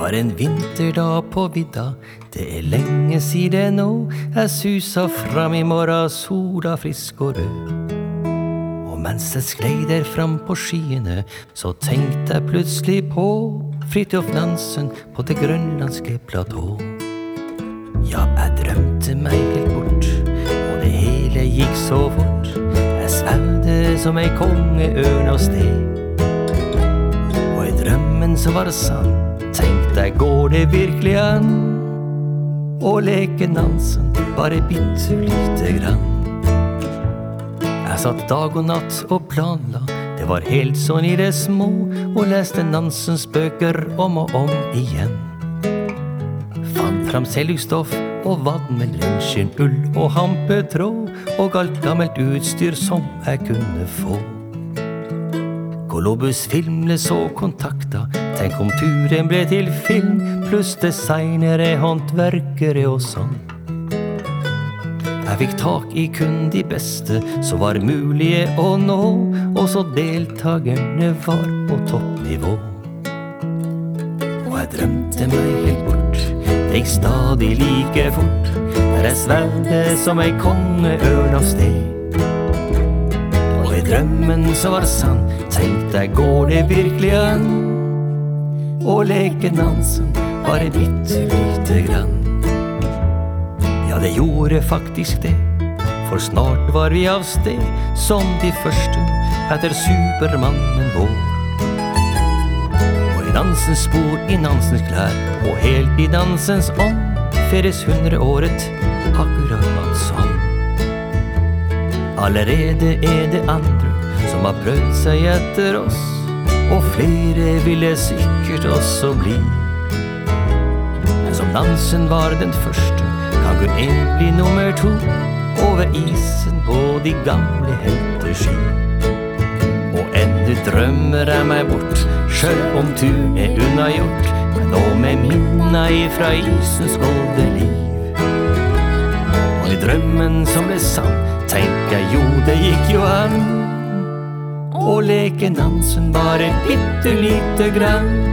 var en vinterdag på vidda, det lenge siden nå. Jeg susa fram I morgen, sola frisk og rød. Og mens jeg sklei der fram på skyene, så tenkte jeg plutselig på Fridtjof Nansen på det grønlandske platå. Ja, jeg drømte meg helt bort, og det hele gikk så fort. Jeg svevde som ei kongeørn av sted. Og I drømmen så var det sann, tenkte jeg, går det virkelig an å leke Nansen bare bitte lite grann. Jeg satt dag og natt og planla, det var helt sånn I det små, og leste Nansens bøker om og om igjen. Fant fram cellustoff og vadmel, rennskinn, ull og hampetråd, og alt gammelt utstyr som jeg kunne få. Globus Filmles og kontakta, tenk om turen ble til film, pluss designere, håndverkere og sånn. Jeg fikk tak I kun de beste, så var mulige å nå, og så deltagerne var på toppnivå. Og jeg drømte meg helt bort, det gikk stadig like fort, der jeg svevde som ei kongeørn av sted. Og I drømmen så var det sann, tenkte jeg, går det virkelig an å leke Nansen bare bitte lite grann. Ja, det gjorde faktisk det, for snart var vi av sted, som de første etter supermannen vår. Og I Nansens spor, I Nansens klær, og helt I Nansens ånd, feires 100-året akkurat sånn. Allerede det andre som har prøvd seg etter oss, og flere ville sikkert også bli. Men som Nansen var den første, kan kun en bli nummer 2, over isen på de gamle helteski. Og enda drømmer jeg meg bort, selv om turen unnagjort, men nå med minna ifra isens golde liv. Og I drømmen som ble sann, tenker jeg, jo det gikk jo an å leke Nansen bare bitte lite grann.